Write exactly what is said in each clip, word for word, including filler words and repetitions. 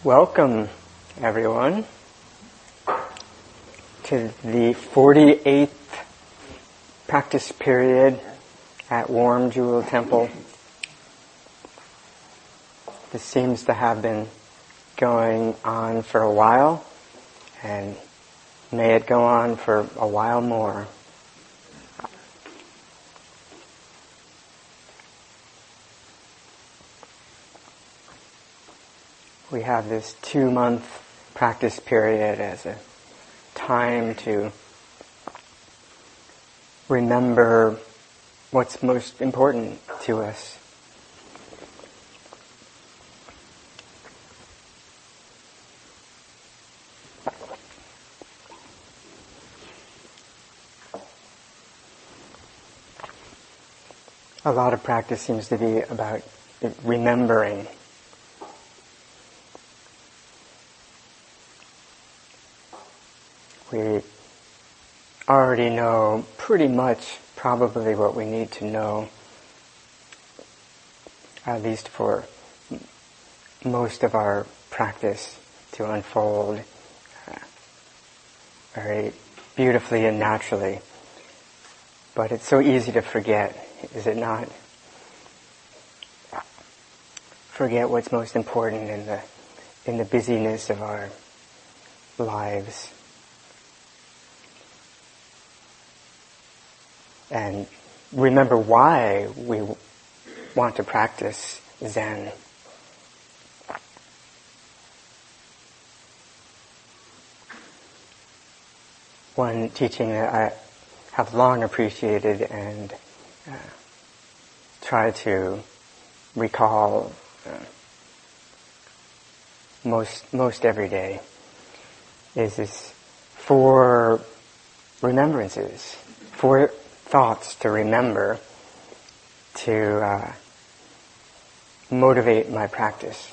Welcome, everyone, to the forty-eighth practice period at Warm Jewel Temple. This seems to have been going on for a while, and may it go on for a while more. We have this two-month practice period as a time to remember what's most important to us. A lot of practice seems to be about remembering. We already know pretty much probably what we need to know, at least for most of our practice to unfold uh, very beautifully and naturally. But it's so easy to forget, is it not? Forget what's most important in the in the busyness of our lives. And remember why we want to practice Zen. One teaching that I have long appreciated and uh, try to recall uh, most most every day is this four remembrances, four thoughts to remember to uh, motivate my practice.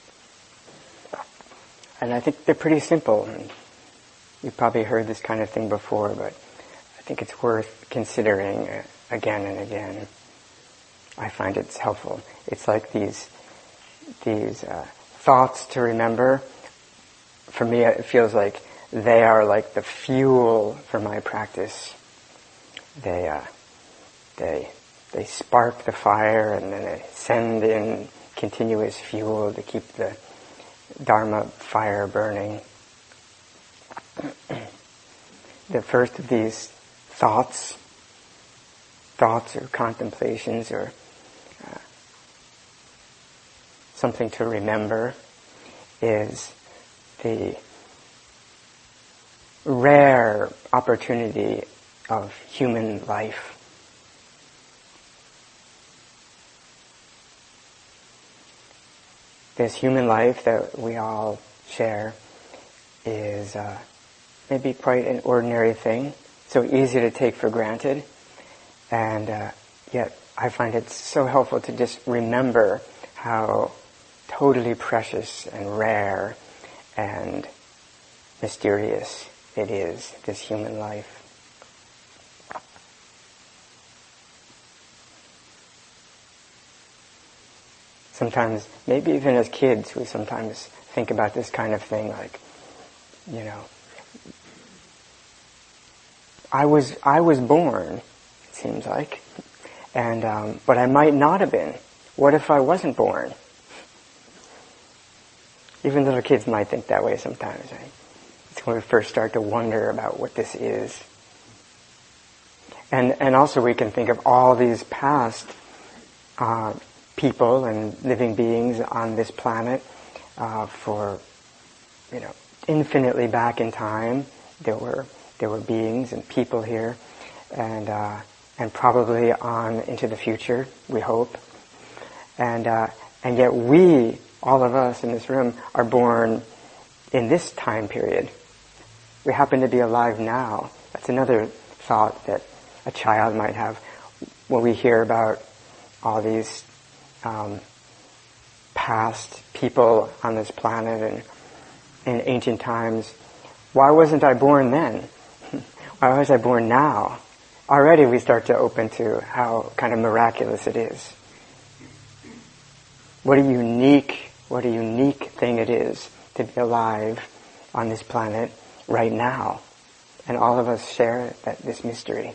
And I think they're pretty simple. You've probably heard this kind of thing before, but I think it's worth considering uh, again and again. I find it's helpful. It's like these these uh, thoughts to remember. For me, it feels like they are like the fuel for my practice. They, uh, they, they spark the fire, and then they send in continuous fuel to keep the Dharma fire burning. The first of these thoughts, thoughts or contemplations or uh, something to remember, is the rare opportunity of human life. This human life that we all share is uh, maybe quite an ordinary thing, so easy to take for granted, and uh, yet I find it so helpful to just remember how totally precious and rare and mysterious it is, this human life. Sometimes, maybe even as kids, we sometimes think about this kind of thing, like, you know, I was I was born, it seems like, and um, but I might not have been. What if I wasn't born? Even little kids might think that way sometimes, right? It's when we first start to wonder about what this is. And and also we can think of all these past uh, people and living beings on this planet uh, for, you know, infinitely back in time. There were there were beings and people here, and uh, and probably on into the future, we hope. And uh, and yet we, all of us in this room, are born in this time period. We happen to be alive now. That's another thought that a child might have when we hear about all these Um, past people on this planet and in ancient times. Why wasn't I born then? Why was I born now? Already we start to open to how kind of miraculous it is. What a unique, what a unique thing it is to be alive on this planet right now. And all of us share that, this mystery.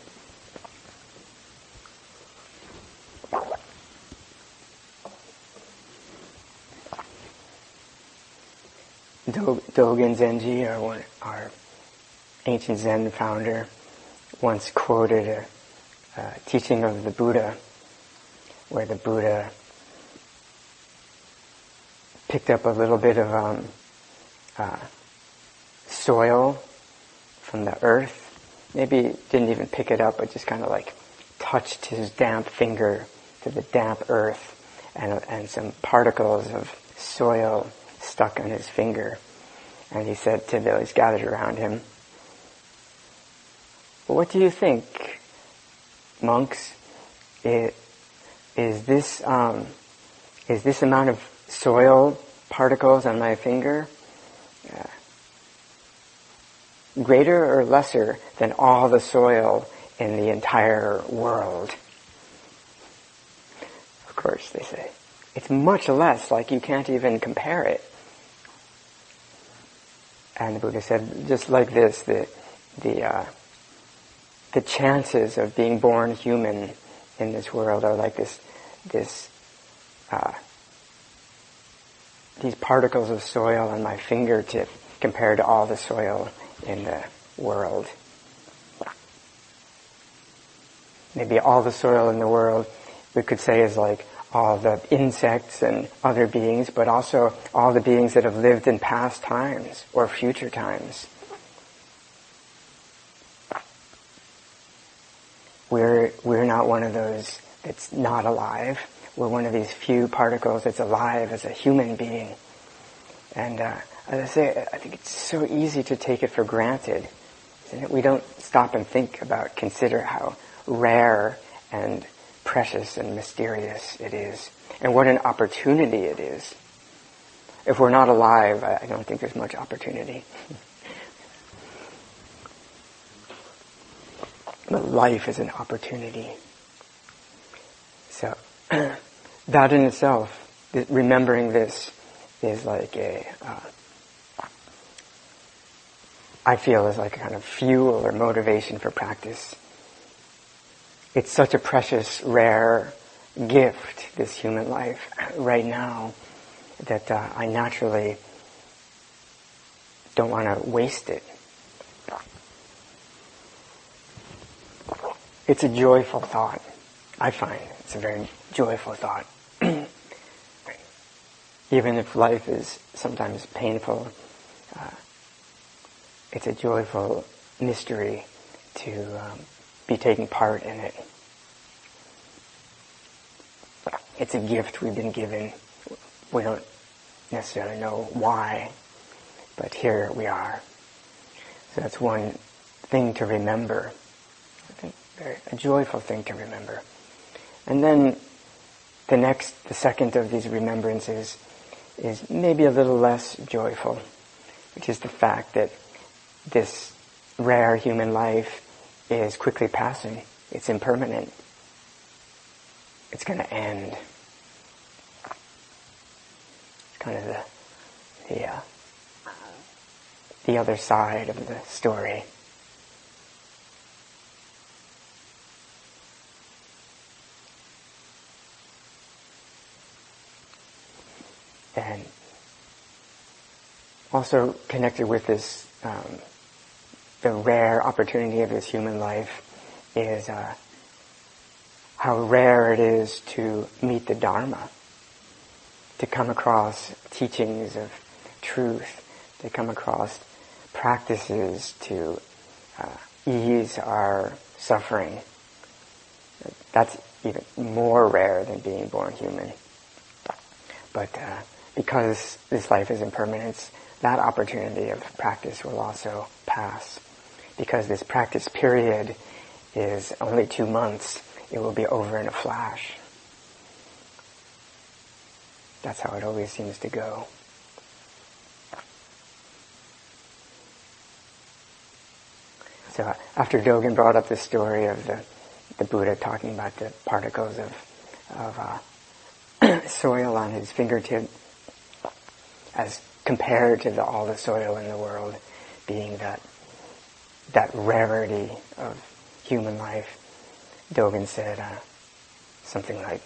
Do- Dogen Zenji, our, one, our ancient Zen founder, once quoted a, a teaching of the Buddha, where the Buddha picked up a little bit of um, uh, soil from the earth. Maybe didn't even pick it up, but just kind of like touched his damp finger to the damp earth, and, and some particles of soil stuck on his finger. And he said to those gathered around him, "What do you think, monks? It, is this um, is this amount of soil particles on my finger uh, greater or lesser than all the soil in the entire world?" Of course, they say, it's much less, like you can't even compare it. And the Buddha said, just like this, the the uh, the chances of being born human in this world are like this this uh, these particles of soil on my fingertip compared to all the soil in the world. Maybe all the soil in the world, we could say, is like all the insects and other beings, but also all the beings that have lived in past times or future times. We're we're not one of those that's not alive. We're one of these few particles that's alive as a human being. And uh, as I say, I think it's so easy to take it for granted, isn't it? We don't stop and think about, consider how rare and precious and mysterious it is, and what an opportunity it is. If we're not alive, I don't think there's much opportunity. But life is an opportunity. So, that in itself, remembering this, is like a, uh, I feel is like a kind of fuel or motivation for practice. It's such a precious, rare gift, this human life, right now, that uh, I naturally don't want to waste it. It's a joyful thought. I find it's a very joyful thought. Even if life is sometimes painful, uh, it's a joyful mystery to um, be taking part in it. It's a gift we've been given. We don't necessarily know why, but here we are. So that's one thing to remember. I think very, a joyful thing to remember. And then the next, the second of these remembrances is maybe a little less joyful, which is the fact that this rare human life is quickly passing. It's impermanent. It's going to end. It's kind of the the, uh, the other side of the story. And also connected with this, um, the rare opportunity of this human life is uh, how rare it is to meet the Dharma, to come across teachings of truth, to come across practices to uh, ease our suffering. That's even more rare than being born human. But uh, because this life is impermanence, that opportunity of practice will also pass. Because this practice period is only two months, it will be over in a flash. That's how it always seems to go. So after Dogen brought up the story of the, the Buddha talking about the particles of, of uh, soil on his fingertip as compared to the, all the soil in the world being that that rarity of human life. Dogen said uh, something like,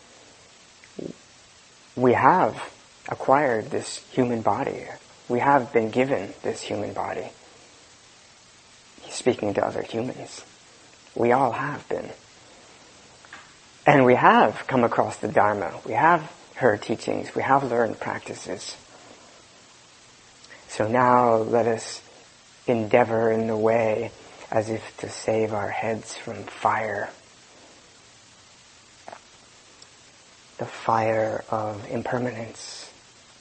we have acquired this human body. We have been given this human body. He's speaking to other humans. We all have been. And we have come across the Dharma. We have heard teachings. We have learned practices. So now let us endeavor in the way as if to save our heads from fire. The fire of impermanence.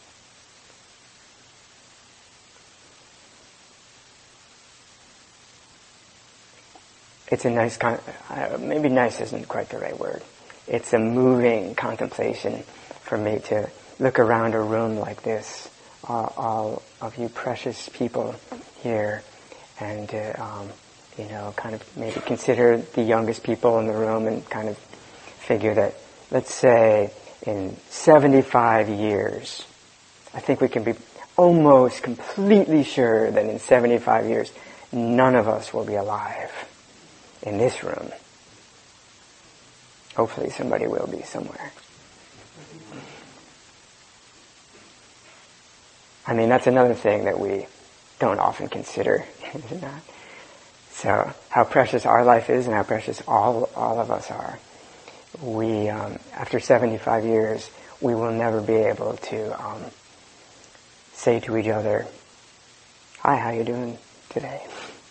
It's a nice, con- uh, maybe nice isn't quite the right word. It's a moving contemplation for me to look around a room like this, all, all of you precious people here, and to, um, you know, kind of maybe consider the youngest people in the room and kind of figure that, let's say, in seventy-five years, I think we can be almost completely sure that in seventy-five years, none of us will be alive in this room. Hopefully somebody will be somewhere. I mean, that's another thing that we don't often consider, is it not? So, how precious our life is and how precious all all of us are. We, um, after seventy-five years, we will never be able to um, say to each other, "Hi, how you doing today?"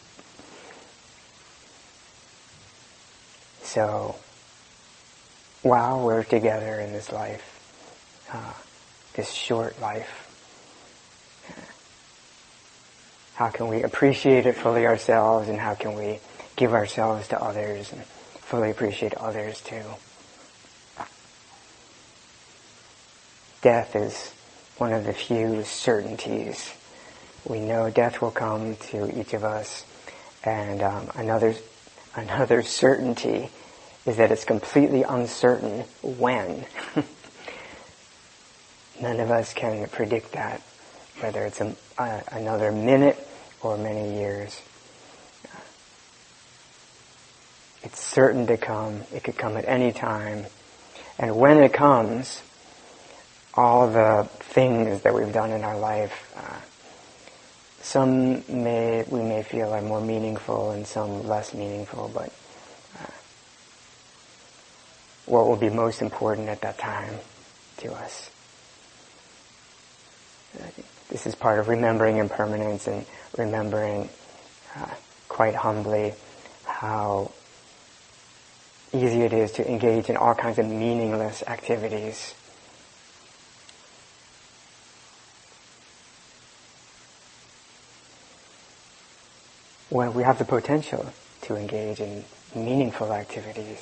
So, while we're together in this life, uh, this short life, how can we appreciate it fully ourselves, and how can we give ourselves to others and fully appreciate others too? Death is one of the few certainties. We know death will come to each of us, and um, another another certainty is that it's completely uncertain when. None of us can predict that, whether it's a, uh, another minute or many years. It's certain to come. It could come at any time. And when it comes, all the things that we've done in our life, uh, some may we may feel are more meaningful and some less meaningful, but uh, what will be most important at that time to us? This is part of remembering impermanence and remembering uh, quite humbly how easy it is to engage in all kinds of meaningless activities. When we have the potential to engage in meaningful activities.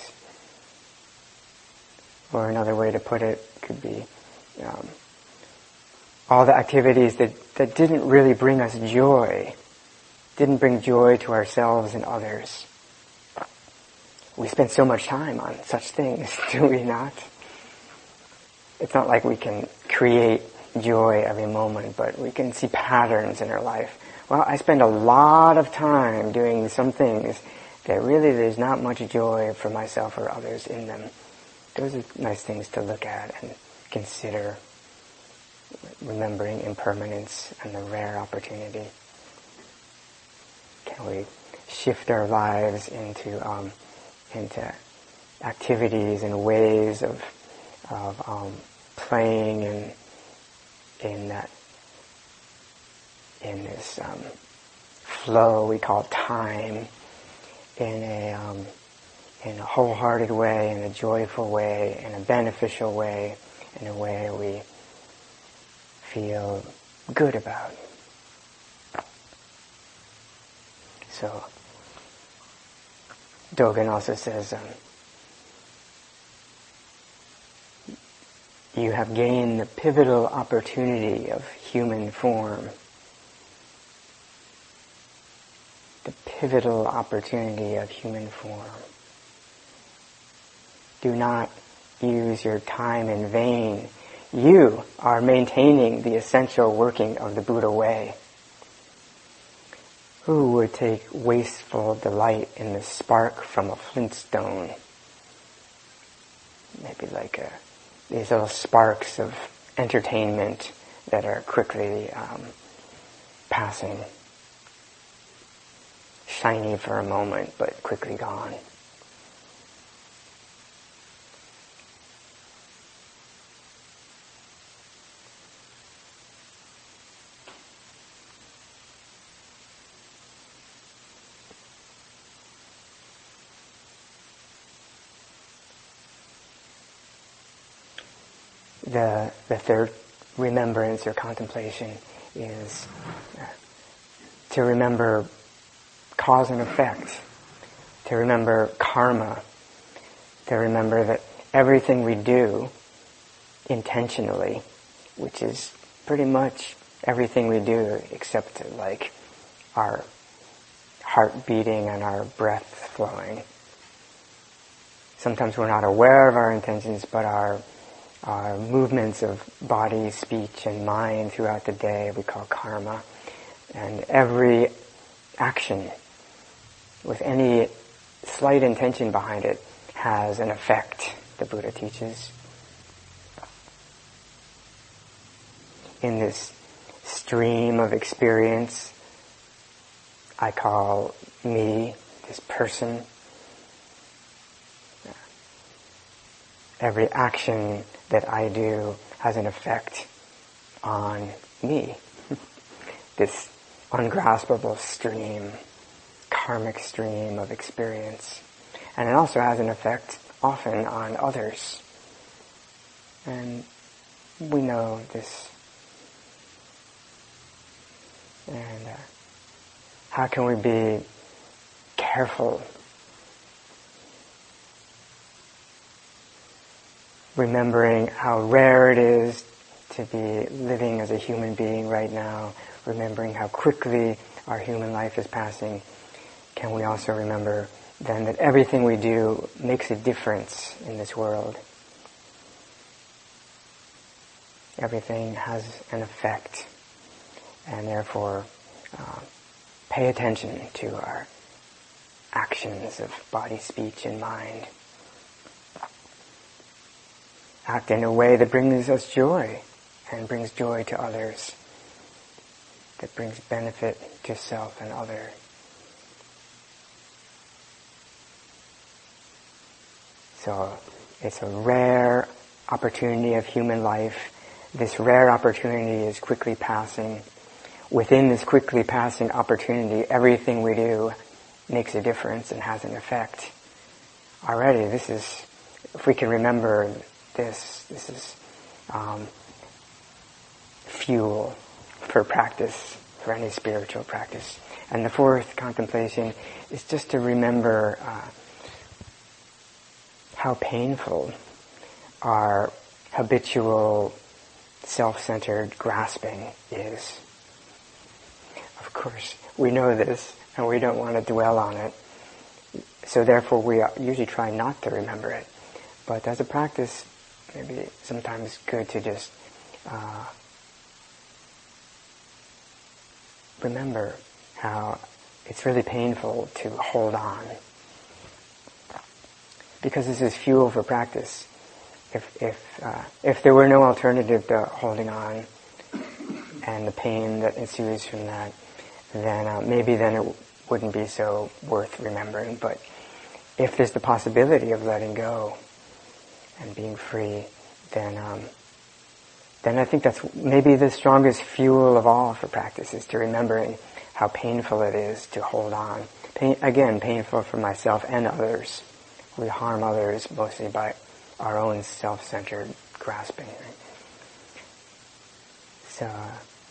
Or another way to put it could be um, all the activities that, that didn't really bring us joy, didn't bring joy to ourselves and others. We spend so much time on such things, do we not? It's not like we can create joy every moment, but we can see patterns in our life. Well, I spend a lot of time doing some things that really there's not much joy for myself or others in them. Those are nice things to look at and consider, remembering impermanence and the rare opportunity. Can we shift our lives into um, into activities and ways of of um, playing in in that in this um, flow we call time, in a um, in a wholehearted way, in a joyful way, in a beneficial way, in a way we feel good about. So, Dogen also says, um, you have gained the pivotal opportunity of human form. The pivotal opportunity of human form. Do not use your time in vain. you are maintaining the essential working of the Buddha way. Who would take wasteful delight in the spark from a flintstone? Maybe like a, these little sparks of entertainment that are quickly um, passing. Shiny for a moment, but quickly gone. The, the third remembrance or contemplation is uh, to remember cause and effect, to remember karma, to remember that everything we do intentionally, which is pretty much everything we do except like our heart beating and our breath flowing. Sometimes we're not aware of our intentions, but our Our movements of body, speech, and mind throughout the day we call karma. And every action with any slight intention behind it has an effect, the Buddha teaches. In this stream of experience I call me, this person, every action that I do has an effect on me. This ungraspable stream, karmic stream of experience. And it also has an effect often on others. And we know this. And uh, how can we be careful remembering how rare it is to be living as a human being right now, remembering how quickly our human life is passing, can we also remember then that everything we do makes a difference in this world. Everything has an effect, and therefore uh, pay attention to our actions of body, speech, and mind. Act in a way that brings us joy and brings joy to others, that brings benefit to self and other. So it's a rare opportunity of human life. This rare opportunity is quickly passing. Within this quickly passing opportunity, everything we do makes a difference and has an effect. Already, this is, if we can remember this, this is um, fuel for practice, for any spiritual practice. And the fourth contemplation is just to remember uh, how painful our habitual self-centered grasping is. Of course, we know this, and we don't want to dwell on it. So therefore, we usually try not to remember it. But as a practice, maybe sometimes good to just uh, remember how it's really painful to hold on. Because this is fuel for practice. If if uh, if there were no alternative to holding on and the pain that ensues from that, then uh, maybe then it wouldn't be so worth remembering. But if there's the possibility of letting go and being free, then um, then I think that's maybe the strongest fuel of all for practice, is to remembering how painful it is to hold on. Pain, again, painful for myself and others. We harm others mostly by our own self-centered grasping. Right? So, uh,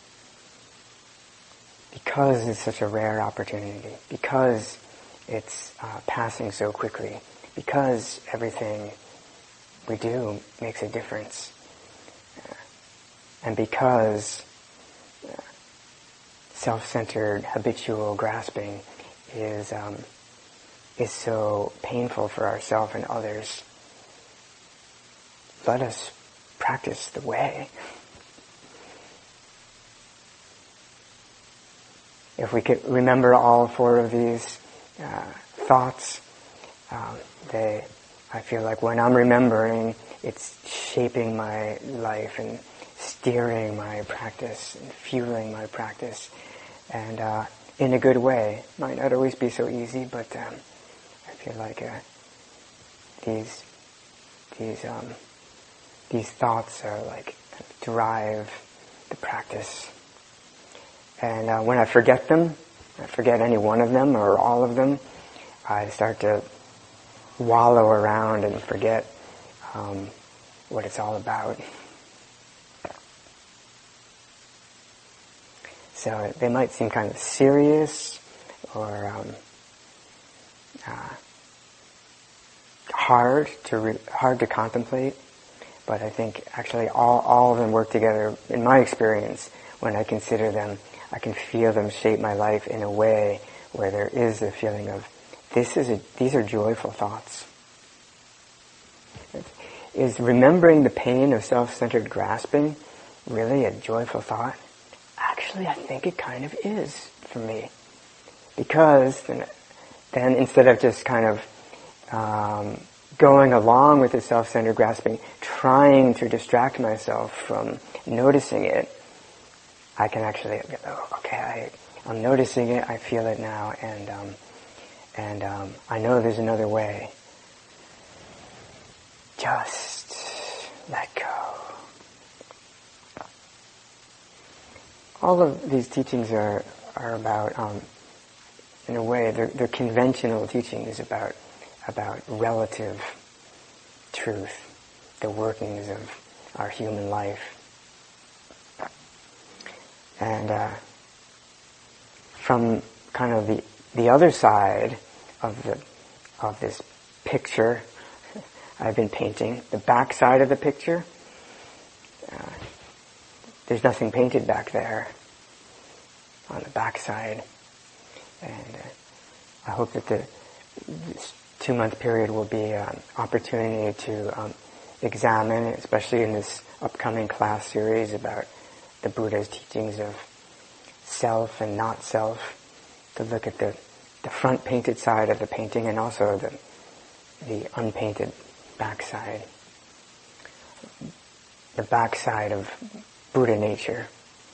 because it's such a rare opportunity, because it's uh, passing so quickly, because everything we do makes a difference, uh, and because uh, self-centered habitual grasping is um, is so painful for ourselves and others, let us practice the way. If we could remember all four of these uh, thoughts, um, they, I feel like when I'm remembering, it's shaping my life and steering my practice and fueling my practice, and uh, in a good way. Might not always be so easy, but um, I feel like uh, these these um, these thoughts are like drive the practice. And uh, when I forget them, I forget any one of them or all of them, I start to wallow around and forget um, what it's all about. So they might seem kind of serious or um, uh, hard to re- hard to contemplate, but I think actually all all of them work together. In my experience, when I consider them, I can feel them shape my life in a way where there is a feeling of this is a, these are joyful thoughts. Is remembering the pain of self-centered grasping really a joyful thought? Actually, I think it kind of is for me. Because then, then instead of just kind of um, going along with the self-centered grasping, trying to distract myself from noticing it, I can actually, oh, okay, I, I'm noticing it, I feel it now, and um, and um, I know there's another way. Just let go. All of these teachings are are about, um, in a way, they're, they're conventional teachings about about relative truth, the workings of our human life. And uh, from kind of the the other side of the of this picture I've been painting, the back side of the picture, uh, there's nothing painted back there on the back side. And uh, I hope that the this two-month period will be an opportunity to um, examine, especially in this upcoming class series about the Buddha's teachings of self and not self, to look at the, the front painted side of the painting and also the the unpainted back side. The back side of Buddha nature.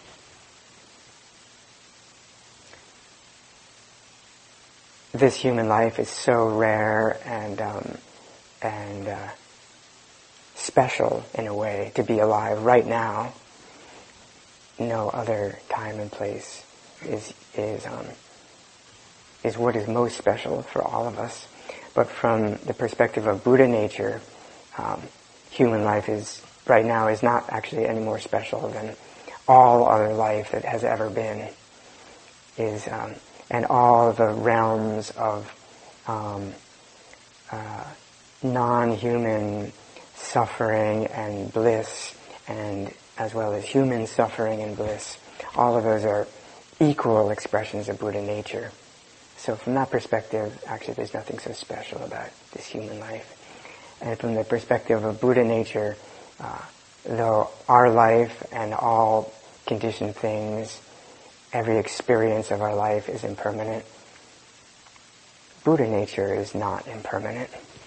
This human life is so rare and um, and uh, special in a way to be alive right now. No other time and place is is um, is what is most special for all of us. But from the perspective of Buddha nature, um, human life is right now is not actually any more special than all other life that has ever been. Is um, and all the realms of um, uh, non-human suffering and bliss, and as well as human suffering and bliss, all of those are equal expressions of Buddha nature. So from that perspective, actually there's nothing so special about this human life. And from the perspective of Buddha nature, uh, though our life and all conditioned things, every experience of our life is impermanent, Buddha nature is not impermanent.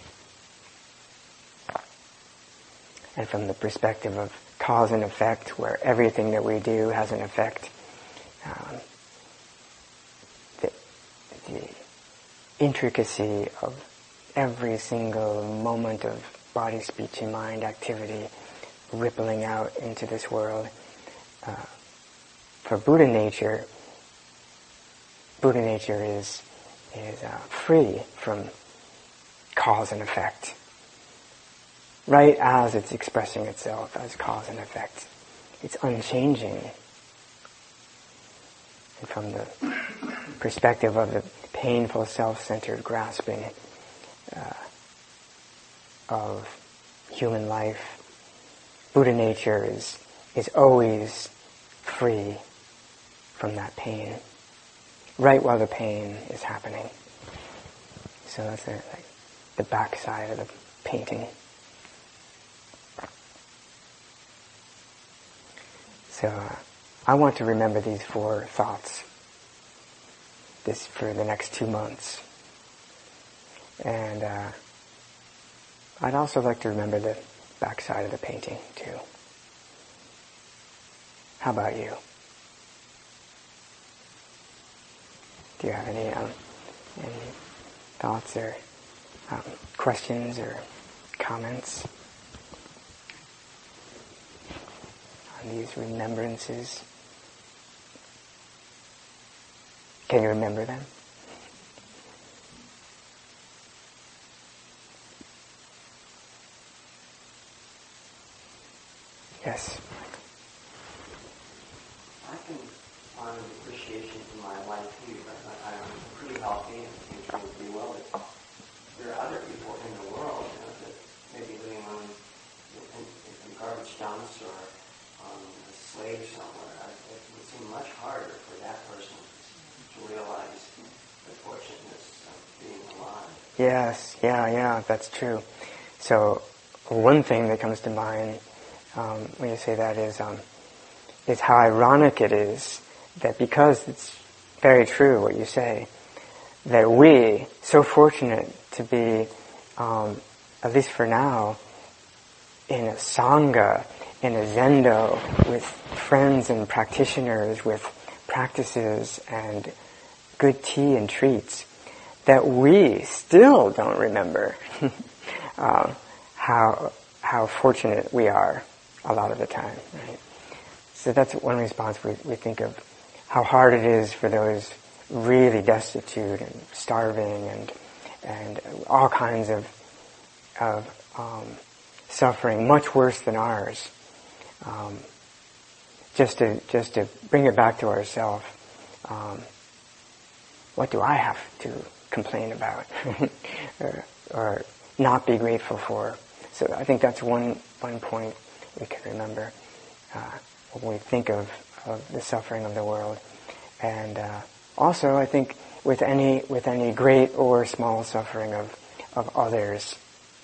And from the perspective of cause and effect, where everything that we do has an effect, um, the, the intricacy of every single moment of body, speech, and mind activity rippling out into this world, uh, for Buddha nature, Buddha nature is is uh, free from cause and effect, right as it's expressing itself as cause and effect. It's unchanging. And from the perspective of the painful self-centered grasping uh, of human life, Buddha nature is is always free from that pain, right while the pain is happening. So that's the, like, the back side of the painting. So uh, I want to remember these four thoughts this for the next two months. And uh, I'd also like to remember the backside of the painting too. How about you? Do you have any um, any thoughts or um, questions or comments on these remembrances? Can you remember them? Yes. I can find appreciation in my life too, but I'm pretty healthy and things are pretty well. But there are other people in the world, you know, that may be living on in, in garbage dumps or um, a slave somewhere. It would seem much harder for that person to realize the fortunateness of being alive. Yes, yeah, yeah, that's true. So one thing that comes to mind um, when you say that is um, is how ironic it is that because it's very true what you say, that we, so fortunate to be, um, at least for now, in a sangha, in a zendo, with friends and practitioners, with practices and good tea and treats, that we still don't remember uh, how how fortunate we are a lot of the time, right? So that's one response we, we think of how hard it is for those really destitute and starving and and all kinds of of um, suffering, much worse than ours. Um, just to just to bring it back to ourselves, um, what do I have to complain about or, or not be grateful for? So I think that's one one point we can remember uh, when we think of, of the suffering of the world. And uh, also, I think with any with any great or small suffering of of others,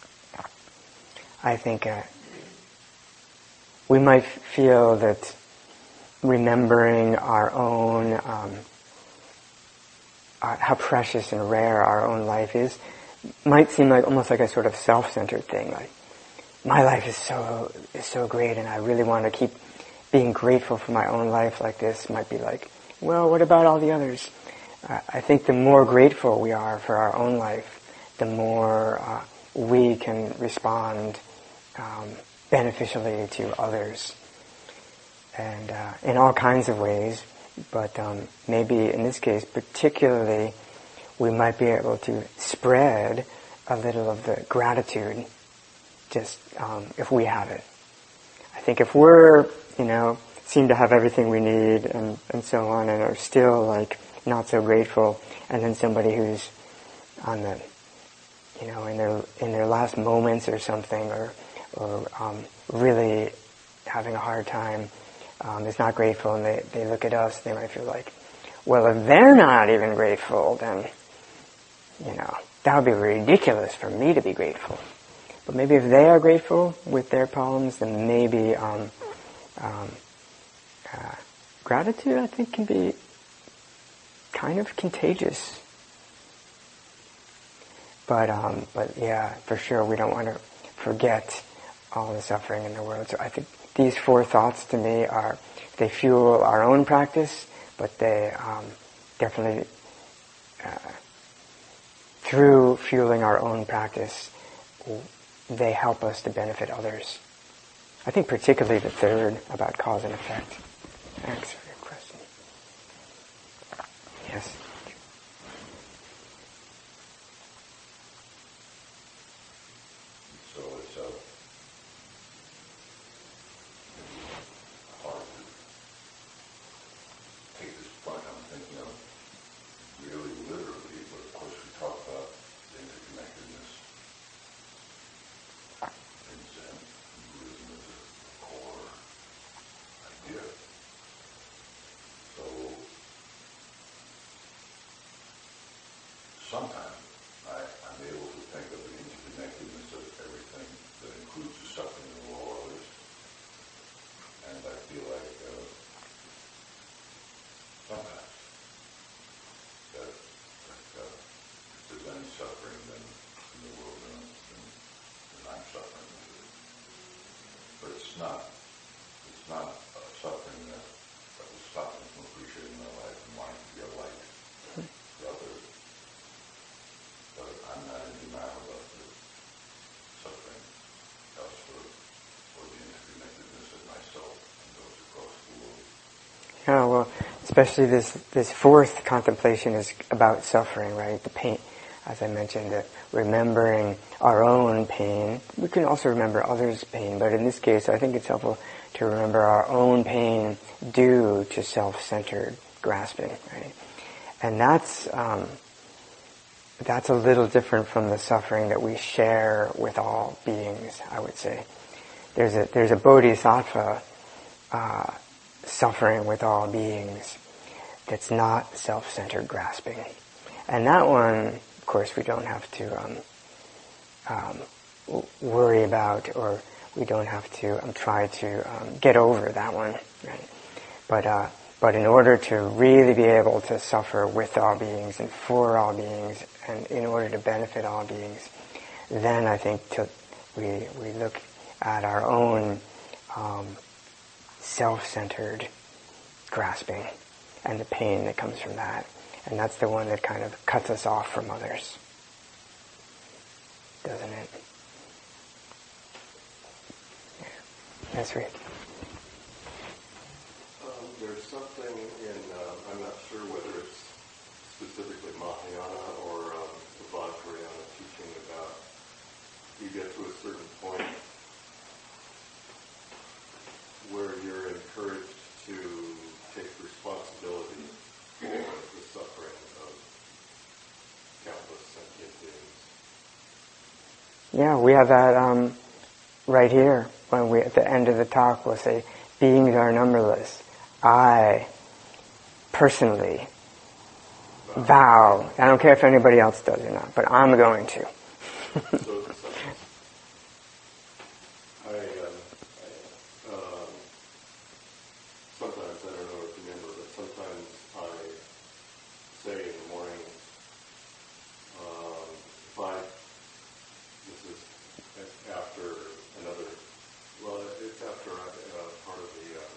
I think uh, we might feel that remembering our own um, uh, how precious and rare our own life is might seem like almost like a sort of self-centered thing. Like, my life is so is so great, and I really want to keep being grateful for my own life like this. Might be like, well, what about all the others? Uh, I think the more grateful we are for our own life, the more uh, we can respond um, beneficially to others, and uh, in all kinds of ways. But um, maybe in this case, particularly, we might be able to spread a little of the gratitude, just um, if we have it. I think if we're, you know, seem to have everything we need and, and so on, and are still like not so grateful, and then somebody who's on the, you know, in their in their last moments or something, or or um, really having a hard time, um, is not grateful, and they, they look at us, they might feel like, well, if they're not even grateful, then, you know, that would be ridiculous for me to be grateful. But maybe if they are grateful with their problems, then maybe um, um, uh, gratitude, I think, can be kind of contagious. But um, but yeah, for sure, we don't want to forget all the suffering in the world. So I think these four thoughts to me are, they fuel our own practice, but they um, definitely, uh, through fueling our own practice, they help us to benefit others. I think particularly the third about cause and effect. Thanks for your question. Yes? So it's uh, hard to take this point I'm thinking of really literally, but of course we talk about interconnectedness in Zen. Buddhism is a core idea. So sometimes I, I'm able to think of the interconnectedness of everything that includes the suffering of all others. And I feel like uh, not uh, suffering that, that will stop me from appreciating my life and wanting to be a light for others. But I'm not in denial about the suffering elsewhere or the interconnectedness of myself and those across the world. Yeah, well, especially this, this fourth contemplation is about suffering, right? The pain, as I mentioned, that remembering our own pain. We can also remember others' pain, but in this case, I think it's helpful to remember our own pain due to self-centered grasping, right? And that's, um, that's a little different from the suffering that we share with all beings, I would say. There's a, there's a bodhisattva, uh, suffering with all beings that's not self-centered grasping. And that one, of course, we don't have to um, um, w- worry about, or we don't have to um, try to um, get over that one, right? But uh, but in order to really be able to suffer with all beings and for all beings, and in order to benefit all beings, then I think to, we we look at our own um, self-centered grasping and the pain that comes from that. And that's the one that kind of cuts us off from others. Doesn't it? Yeah. That's right. Um, there's something in, uh, I'm not sure whether it's specifically Mahayana or um, the Vajrayana teaching about you get to a certain point where you're encouraged to take responsibility for the suffering of countless sentient beings. Yeah, we have that um, right here. When we, at the end of the talk, we'll say, beings are numberless. I, personally, vow, I don't care if anybody else does or not, but I'm going to. So, I, um, I um, sometimes, I don't know if you remember, but sometimes I say in the morning, um, if I, this is after another, well, it's after uh, part of the, uh,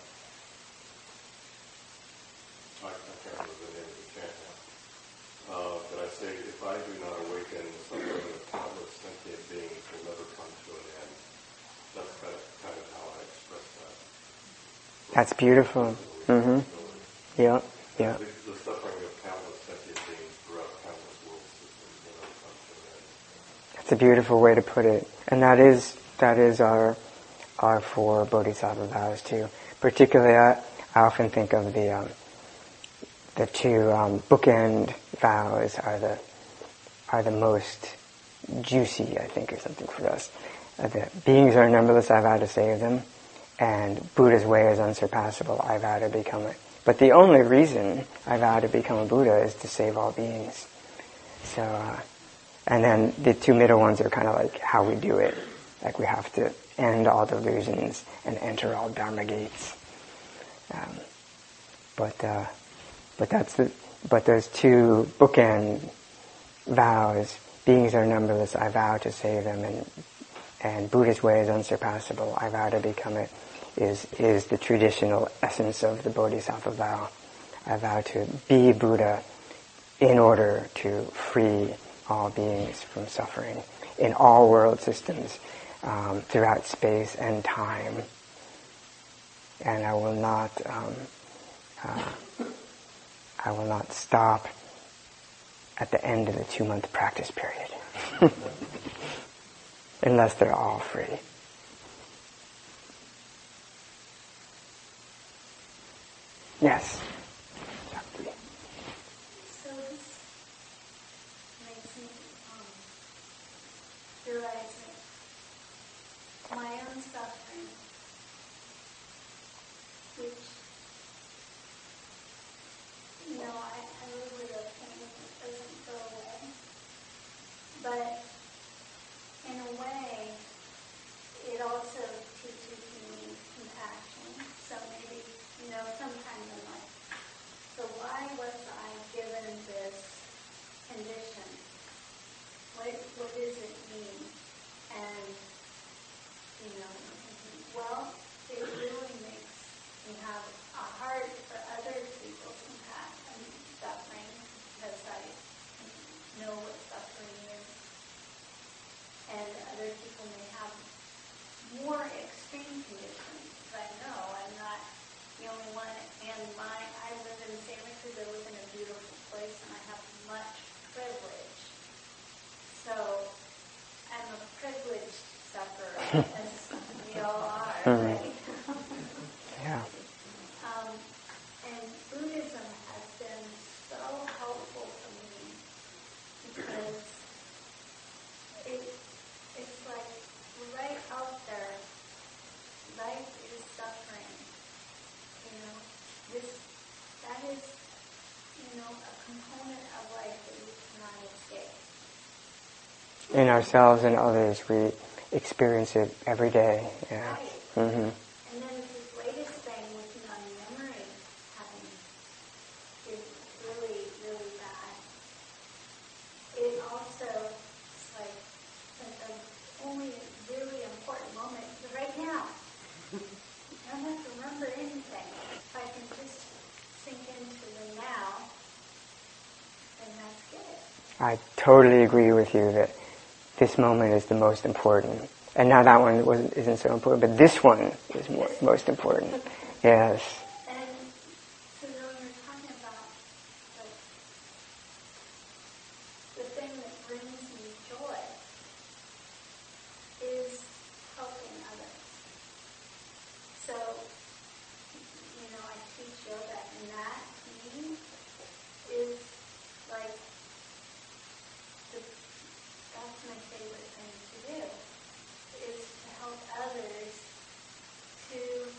I, I can't remember the name of the chant now, uh, but I say, if I do not awaken, suffering of countless sentient beings will never come to an end. That's kind of, kind of how I express that. That's beautiful. Mm-hmm. Yeah, yeah. The, the suffering of countless sentient beings throughout countless world systems will never come to an end. That's a beautiful way to put it. And that is, that is our, our four bodhisattva vows too. Particularly, I, I often think of the, um, the two um, bookend vows are the, are the most juicy, I think, or something for us. Uh, the beings are numberless, I vow to save them, and Buddha's way is unsurpassable, I vow to become it. But the only reason I vow to become a Buddha is to save all beings. So, uh, and then the two middle ones are kind of like how we do it. Like we have to end all delusions and enter all Dharma gates. Um, but, uh, but that's the, but those two bookend vows, beings are numberless, I vow to save them, and and Buddha's way is unsurpassable, I vow to become it, is is the traditional essence of the Bodhisattva vow. I vow to be Buddha in order to free all beings from suffering in all world systems, um, throughout space and time. And I will not, um, uh, I will not stop at the end of the two-month practice period. Unless they're all free. Yes. So this makes me um, realize that my own suffering, which, you know, I, I live with a pain that doesn't go away, but in a way, it also teaches me compassion. So maybe, you know, sometimes I'm like, so why was I given this condition? What what does it mean? And, you know, well, it really makes as we all are, Mhm. right? Yeah. um, and Buddhism has been so helpful for me because it, it's like right out there, life is suffering, you know, this, that is, you know, a component of life that we cannot escape. In ourselves and others, we experience it every day. Yeah. Right. Mm-hmm. And then this latest thing with, you know, memory having is really, really bad. It also is like the, the only really important moment is right now. I don't have to remember anything. If I can just sink into the now, then that's good. I totally agree with you that this moment is the most important. And now that one wasn't, isn't so important, but this one is more, most important. Yes. And so then when you're talking about like, the thing that brings me joy is helping others. So, you know, I teach yoga, and that to me is like, the, that's my favorite thing to do, is to help others to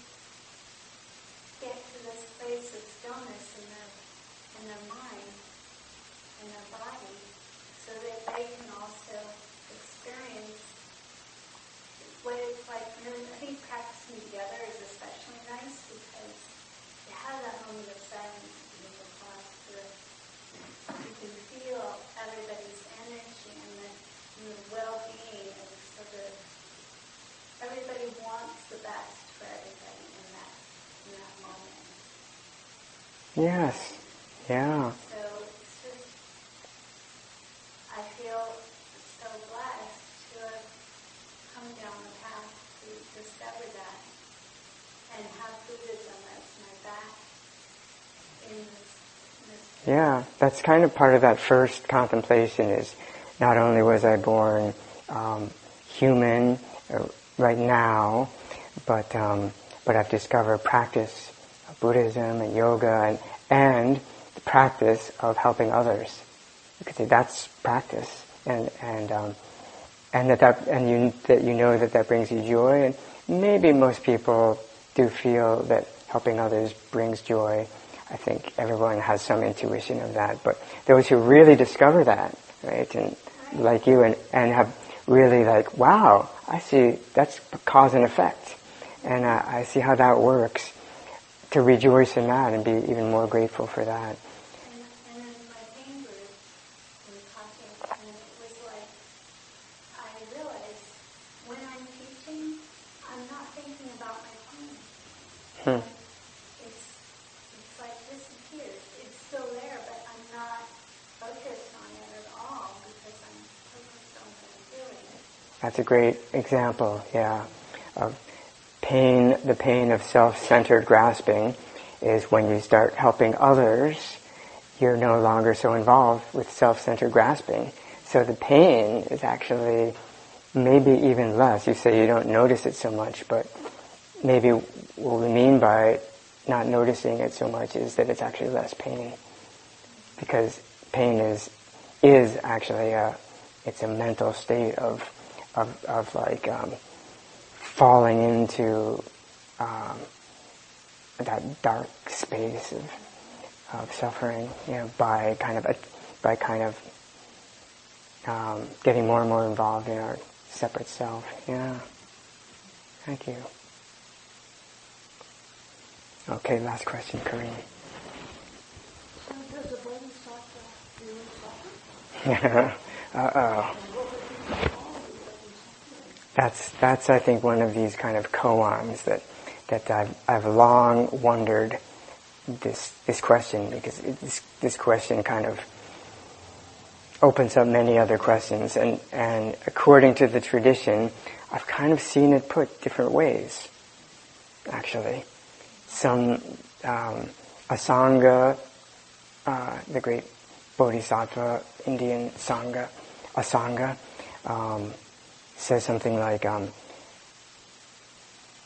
get to this place of stillness in their, in their mind, in their body, so that they can also experience what it's like. You know, I think practicing together is especially nice because you have that moment of silence and you can pause through. You can feel everybody's energy and the, and the well-being, and so that everybody wants the best for everybody in that in that moment. Yes. Yeah. So it's just, I feel so blessed to have come down the path to discover that and have Buddhism as my back in this. In this Yeah. That's kind of part of that first contemplation is not only was I born um, human uh, right now, but um, but I've discovered practice of Buddhism and yoga and, and the practice of helping others. You could say that's practice, and and um, and that, that and you that you know that that brings you joy, and maybe most people do feel that helping others brings joy. I think everyone has some intuition of that, but those who really discover that, right, and like you, and, and have really like, wow, I see that's cause and effect, and uh, I see how that works, to rejoice in that and be even more grateful for that. And, and in my pain group, we were talking, and it was like, I realized when I'm teaching, I'm not thinking about my pain. Hmm. It's, it's like disappears. It's still there, but I'm not focused on it at all because I'm focused on what I'm doing. That's a great example, yeah, of pain. The pain of self-centered grasping is when you start helping others, you're no longer so involved with self-centered grasping. So the pain is actually maybe even less. You say you don't notice it so much, but maybe what we mean by not noticing it so much is that it's actually less pain. Because pain is is actually a it's a mental state of of, of like um, falling into um, that dark space of of suffering, you know, by kind of a, by kind of um, getting more and more involved in our separate self. Yeah. Thank you. Okay, last question, Kareem. So does a bodhisattva really suffer? Uh-oh. That's, that's, I think, one of these kind of koans that, that I've, I've long wondered this, this question, because it, this, this question kind of opens up many other questions, and, and according to the tradition, I've kind of seen it put different ways, actually. Some, um, Asanga, uh, the great bodhisattva, Indian Sangha, Asanga, um, says something like, um,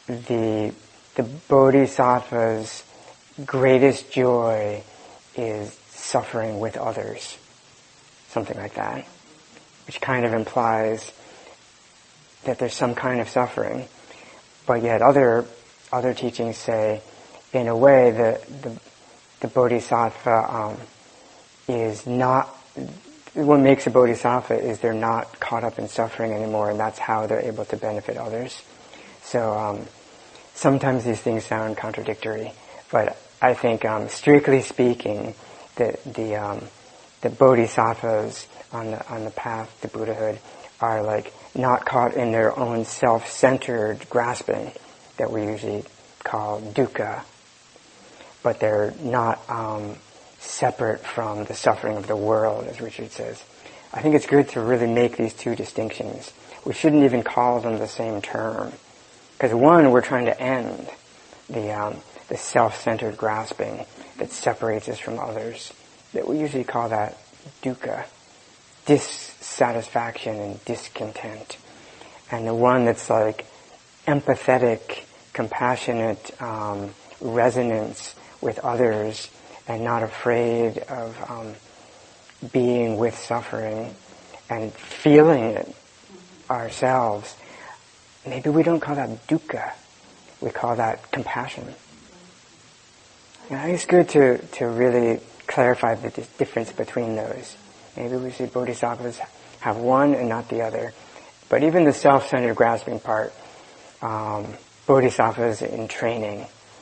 the the Bodhisattva's greatest joy is suffering with others, something like that, which kind of implies that there's some kind of suffering, but yet other other teachings say, in a way, the the, the Bodhisattva um, is not. What makes a Bodhisattva is they're not caught up in suffering anymore, and that's how they're able to benefit others. So um, sometimes these things sound contradictory, but I think, um, strictly speaking, the the um, the Bodhisattvas on the on the path to Buddhahood are like not caught in their own self-centered grasping that we usually call dukkha, but they're not um, separate from the suffering of the world, as Richard says. I think it's good to really make these two distinctions. We shouldn't even call them the same term, because one, we're trying to end the um, the self-centered grasping that separates us from others. That we usually call that dukkha, dissatisfaction and discontent. And the one that's like empathetic, compassionate um, resonance with others and not afraid of um, being with suffering and feeling it ourselves. Maybe we don't call that dukkha. We call that compassion. And I think it's good to, to really clarify the di- difference between those. Maybe we see bodhisattvas have one and not the other. But even the self-centered grasping part, um, bodhisattvas in training,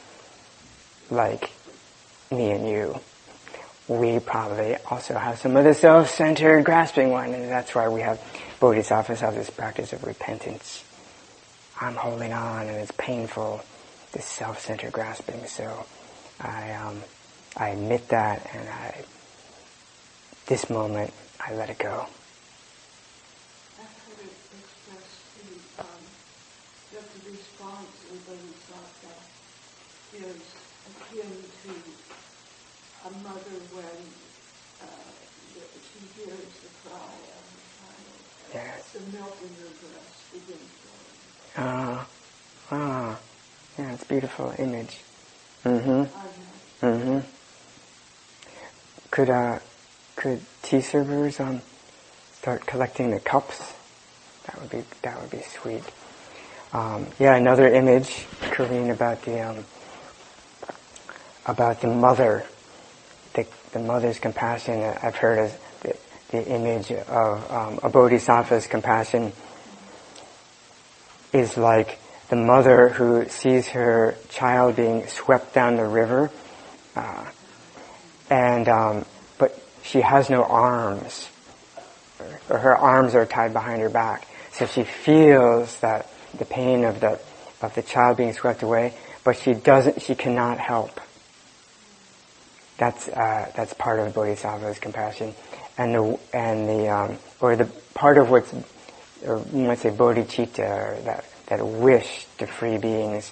like me and you, we probably also have some of the self-centered grasping one, and that's why we have bodhisattvas have this practice of repentance. I'm holding on and it's painful, this self-centered grasping. So I um, I admit that, and I this moment I let it go. I've heard it expressed to um, that the response of bodhisattva is akin to a mother when uh, she hears the cry of her child. Yes. The milk in her breast begins flowing. Ah, ah, yeah, it's a beautiful image. Mm-hmm. Mm-hmm. Could uh, could tea servers um start collecting the cups? That would be that would be sweet. Um, yeah, another image, Corinne, about the um about the mother, the the mother's compassion. I've heard as the, the image of um, a bodhisattva's compassion is like the mother who sees her child being swept down the river, uh, and um, but she has no arms, or her arms are tied behind her back, so she feels that the pain of the of the child being swept away, but she doesn't, she cannot help. That's uh, that's part of bodhisattva's compassion, and the and the um, or the part of what's, or you might say bodhicitta, or that that wish to free beings.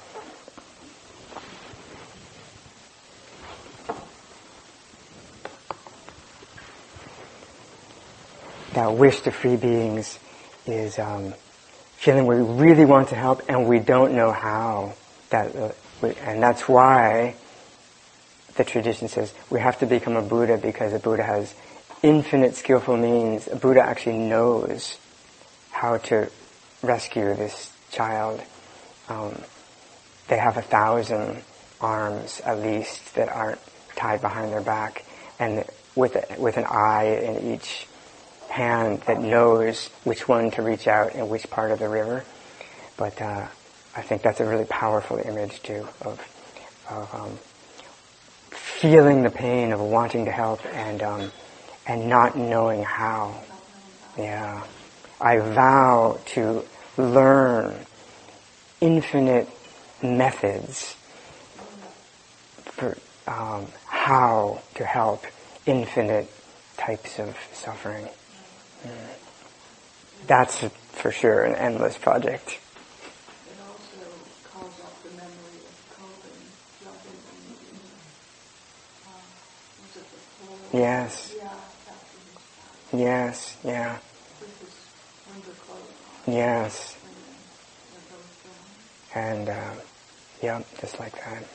That wish to free beings is um, feeling we really want to help and we don't know how. That uh, we, and that's why the tradition says we have to become a Buddha, because a Buddha has infinite skillful means. A Buddha actually knows how to rescue this child. Um, they have a thousand arms at least that aren't tied behind their back, and with a, with an eye in each hand that knows which one to reach out in which part of the river. But uh, I think that's a really powerful image too of of um, feeling the pain of wanting to help and um, and not knowing how. Yeah, I vow to learn infinite methods for um, how to help infinite types of suffering. Mm. That's for sure an endless project. It also calls up the memory of Coben jumping in the, uh, was it the pool? Yes. Yeah, after his time. Yes, yeah. With his underclothes on. Yes. And then they're both And, uh, yeah, just like that.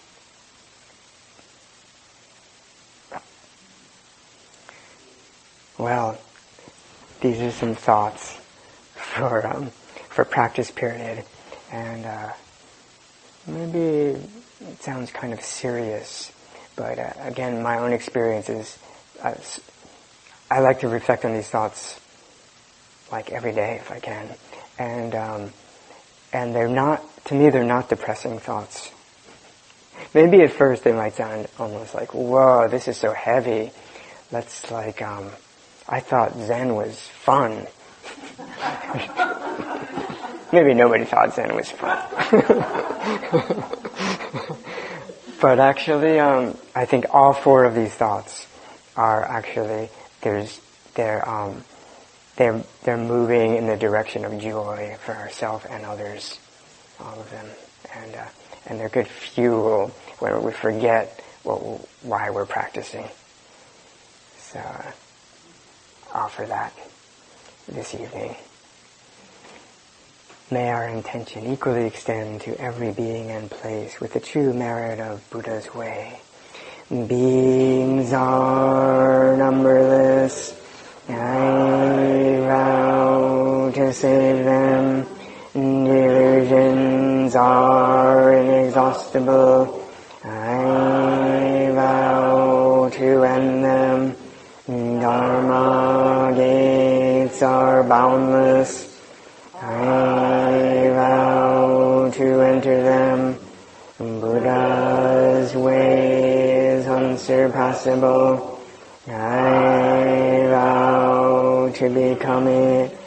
Well, these are some thoughts for um, for practice period, and uh, maybe it sounds kind of serious, but uh, again, my own experience is uh, I like to reflect on these thoughts like every day if I can, and um, and they're not, to me, they're not depressing thoughts. Maybe at first they might sound almost like, whoa, this is so heavy. Let's like. Um, I thought Zen was fun. Maybe nobody thought Zen was fun. But actually, um, I think all four of these thoughts are actually, there's, they're, um, they're, they're moving in the direction of joy for ourselves and others. All of them. And, uh, and they're good fuel when we forget what, why we're practicing. So, uh, offer that this evening. May our intention equally extend to every being and place with the true merit of Buddha's way. Beings are numberless. I vow to save them. Delusions are inexhaustible. I vow to end them. Dharma gates are boundless. I vow to enter them. Buddha's way is unsurpassable. I vow to become it.